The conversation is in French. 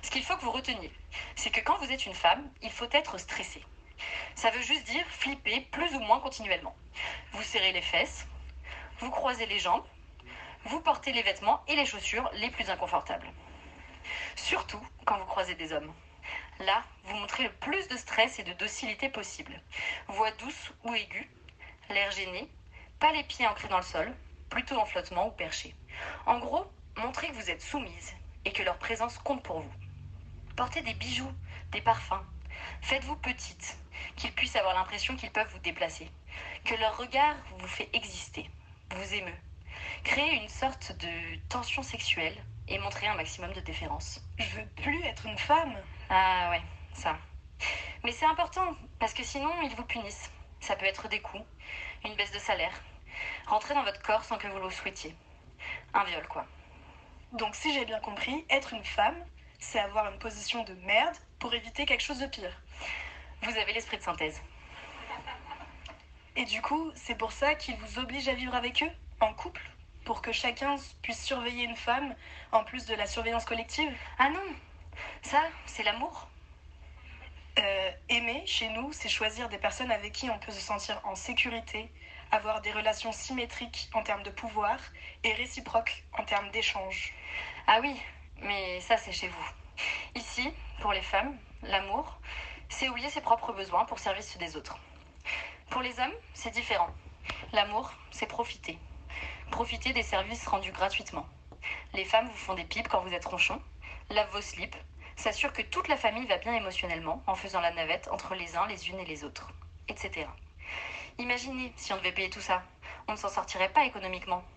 Ce qu'il faut que vous reteniez, c'est que quand vous êtes une femme, il faut être stressé. Ça veut juste dire flipper plus ou moins continuellement. Vous serrez les fesses, vous croisez les jambes, vous portez les vêtements et les chaussures les plus inconfortables. Surtout quand vous croisez des hommes. Là, vous montrez le plus de stress et de docilité possible. Voix douce ou aiguë, l'air gêné, pas les pieds ancrés dans le sol, plutôt en flottement ou perché. En gros, montrez que vous êtes soumise et que leur présence compte pour vous. Portez des bijoux, des parfums. Faites-vous petite, qu'ils puissent avoir l'impression qu'ils peuvent vous déplacer. Que leur regard vous fait exister, vous émeut. Créez une sorte de tension sexuelle et montrez un maximum de déférence. Je veux plus être une femme. Ah ouais, ça. Mais c'est important, parce que sinon, ils vous punissent. Ça peut être des coups, une baisse de salaire, rentrer dans votre corps sans que vous le souhaitiez. Un viol, quoi. Donc si j'ai bien compris, être une femme, c'est avoir une position de merde pour éviter quelque chose de pire. Vous avez l'esprit de synthèse. Et du coup, c'est pour ça qu'ils vous obligent à vivre avec eux, en couple, pour que chacun puisse surveiller une femme, en plus de la surveillance collective. Ah non, ça, c'est l'amour. Aimer, chez nous, c'est choisir des personnes avec qui on peut se sentir en sécurité, avoir des relations symétriques en termes de pouvoir et réciproques en termes d'échange. Ah oui, mais ça, c'est chez vous. Ici, pour les femmes, l'amour, c'est oublier ses propres besoins pour servir ceux des autres. Pour les hommes, c'est différent. L'amour, c'est profiter. Profiter des services rendus gratuitement. Les femmes vous font des pipes quand vous êtes ronchon, lavent vos slips, s'assurent que toute la famille va bien émotionnellement en faisant la navette entre les uns, les unes et les autres, etc. Imaginez si on devait payer tout ça. On ne s'en sortirait pas économiquement.